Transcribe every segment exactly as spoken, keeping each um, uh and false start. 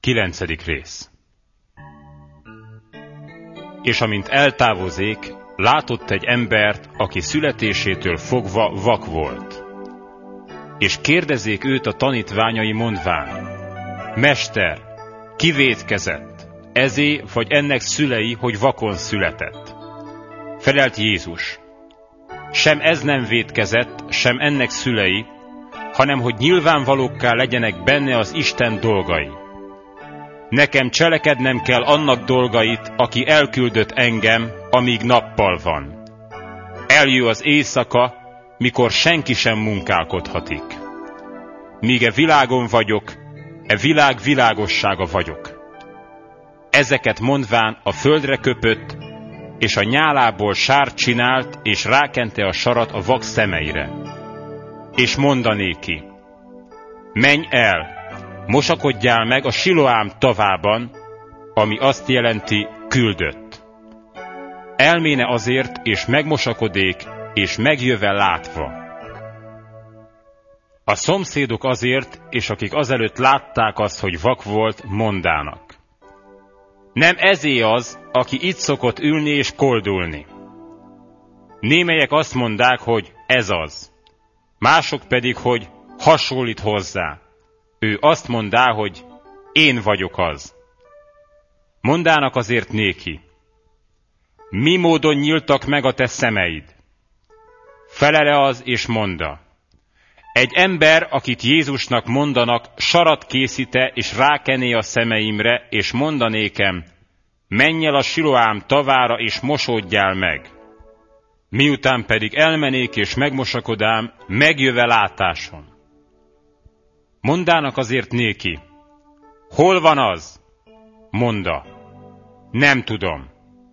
Kilencedik rész. És amint eltávozik, látott egy embert, aki születésétől fogva vak volt. És kérdezzék őt a tanítványai mondván: Mester, ki vétkezett, ezé vagy ennek szülei, hogy vakon született? Felelt Jézus: sem ez nem vétkezett, sem ennek szülei, hanem hogy nyilvánvalókká legyenek benne az Isten dolgai. Nekem cselekednem kell annak dolgait, aki elküldött engem, amíg nappal van. Eljö az éjszaka, mikor senki sem munkálkodhatik. Míg e világon vagyok, e világ világossága vagyok. Ezeket mondván a földre köpött, és a nyálából sárt csinált, és rákente a sarat a vak szemeire. És mondanéki: menj el, mosakodjál meg a Siloám tavában, ami azt jelenti, küldött. Elméne azért, és megmosakodék, és megjöve látva. A szomszédok azért, és akik azelőtt látták azt, hogy vak volt, mondának: nem ezé az, aki itt szokott ülni és koldulni. Némelyek azt mondák, hogy ez az, mások pedig, hogy hasonlít hozzá. Ő azt mondá, hogy én vagyok az. Mondának azért néki: mi módon nyíltak meg a te szemeid? Felele az, és monda: egy ember, akit Jézusnak mondanak, sarat készíte, és rákené a szemeimre, és mondanékem: menj el a Siloám tavára, és mosódjál meg. Miután pedig elmenék, és megmosakodám, megjöve látáson. Mondának azért néki: hol van az? Monda: nem tudom.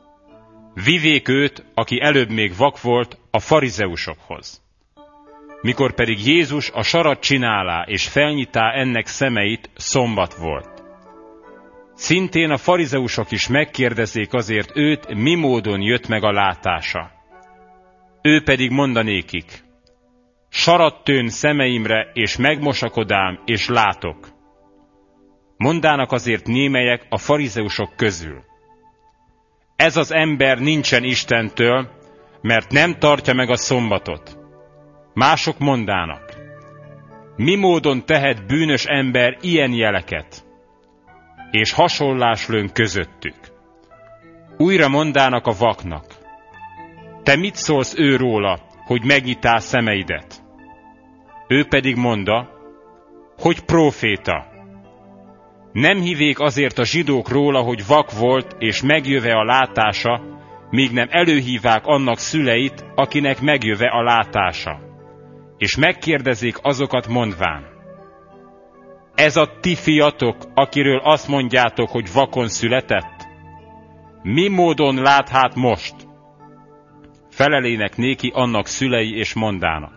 Vivék őt, aki előbb még vak volt, a farizeusokhoz. Mikor pedig Jézus a sarat csinálá, és felnyitá ennek szemeit, szombat volt. Szintén a farizeusok is megkérdezék azért őt, mi módon jött meg a látása. Ő pedig mondanékik: sarat tőn szemeimre, és megmosakodám, és látok. Mondának azért némelyek a farizeusok közül: ez az ember nincsen Istentől, mert nem tartja meg a szombatot. Mások mondának: mi módon tehet bűnös ember ilyen jeleket? És hasonlás lőn közöttük. Újra mondának a vaknak: te mit szólsz ő róla, hogy megnyitál szemeidet? Ő pedig monda, hogy próféta. Nem hívék azért a zsidók róla, hogy vak volt, és megjöve a látása, míg nem előhívák annak szüleit, akinek megjöve a látása. És megkérdezik azokat mondván: ez a ti fiatok, akiről azt mondjátok, hogy vakon született? Mi módon lát hát most? Felelének néki annak szülei, és mondának: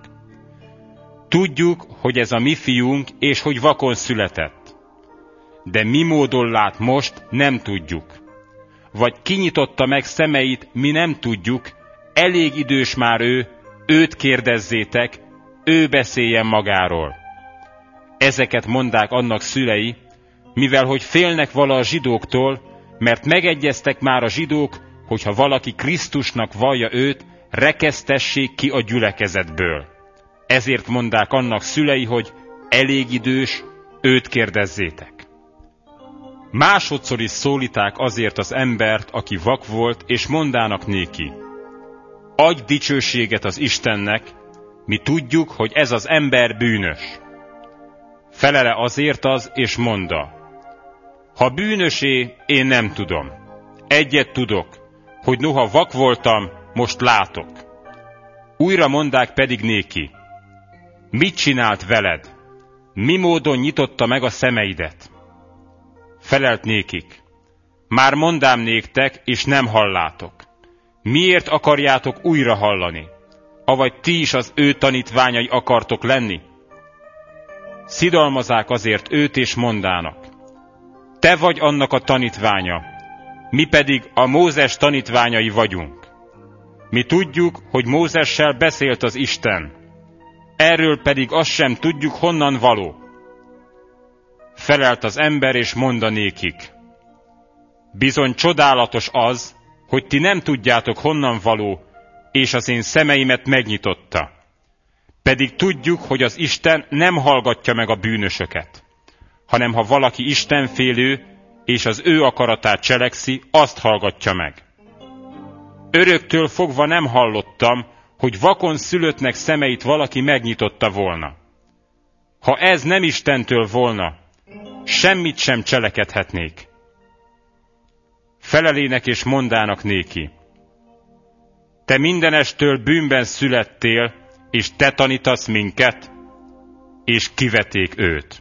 tudjuk, hogy ez a mi fiunk, és hogy vakon született. De mi módon lát most, nem tudjuk. Vagy kinyitotta meg szemeit, mi nem tudjuk, elég idős már ő, őt kérdezzétek, ő beszéljen magáról. Ezeket mondák annak szülei, mivel hogy félnek vala a zsidóktól, mert megegyeztek már a zsidók, hogyha valaki Krisztusnak vallja őt, rekesztessék ki a gyülekezetből. Ezért mondák annak szülei, hogy elég idős, őt kérdezzétek. Másodszor is szólíták azért az embert, aki vak volt, és mondának néki: adj dicsőséget az Istennek, mi tudjuk, hogy ez az ember bűnös. Felele azért az, és monda: ha bűnösé, én nem tudom. Egyet tudok, hogy noha vak voltam, most látok. Újra mondák pedig néki: mit csinált veled? Mi módon nyitotta meg a szemeidet? Felelt nékik: már mondám néktek, és nem hallátok. Miért akarjátok újra hallani? Avagy ti is az ő tanítványai akartok lenni? Szidalmazák azért őt, és mondának: te vagy annak a tanítványa, mi pedig a Mózes tanítványai vagyunk. Mi tudjuk, hogy Mózessel beszélt az Isten, erről pedig azt sem tudjuk, honnan való. Felelt az ember, és mondanékik: bizony csodálatos az, hogy ti nem tudjátok honnan való, és az én szemeimet megnyitotta. Pedig tudjuk, hogy az Isten nem hallgatja meg a bűnösöket, hanem ha valaki istenfélő, és az ő akaratát cselekszi, azt hallgatja meg. Öröktől fogva nem hallottam, hogy vakon szülöttnek szemeit valaki megnyitotta volna. Ha ez nem Istentől volna, semmit sem cselekedhetnék. Felelének és mondának néki: te mindenestől bűnben születtél, és te tanítasz minket? És kiveték őt.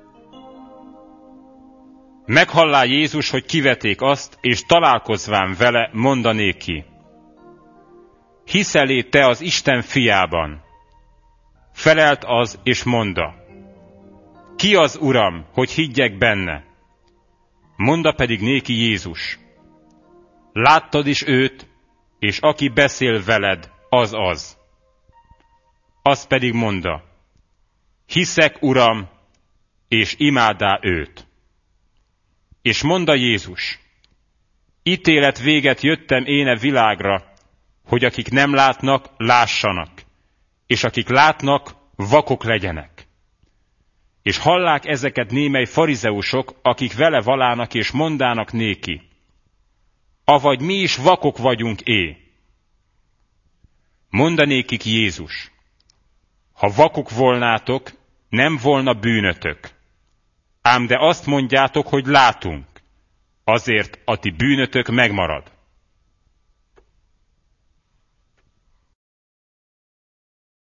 Meghallá Jézus, hogy kiveték azt, és találkozván vele, mondanéki: hiszel-é te az Isten fiában? Felelt az, és monda: ki az Uram, hogy higgyek benne? Monda pedig néki Jézus: láttad is őt, és aki beszél veled, az az. Az pedig monda: hiszek, Uram, és imádá őt. És monda Jézus: ítélet véget jöttem én e világra, hogy akik nem látnak, lássanak, és akik látnak, vakok legyenek. És hallák ezeket némely farizeusok, akik vele valának és mondának néki: avagy mi is vakok vagyunk é. Mondanékik Jézus: ha vakok volnátok, nem volna bűnötök. Ám de azt mondjátok, hogy látunk, azért a ti bűnötök megmarad.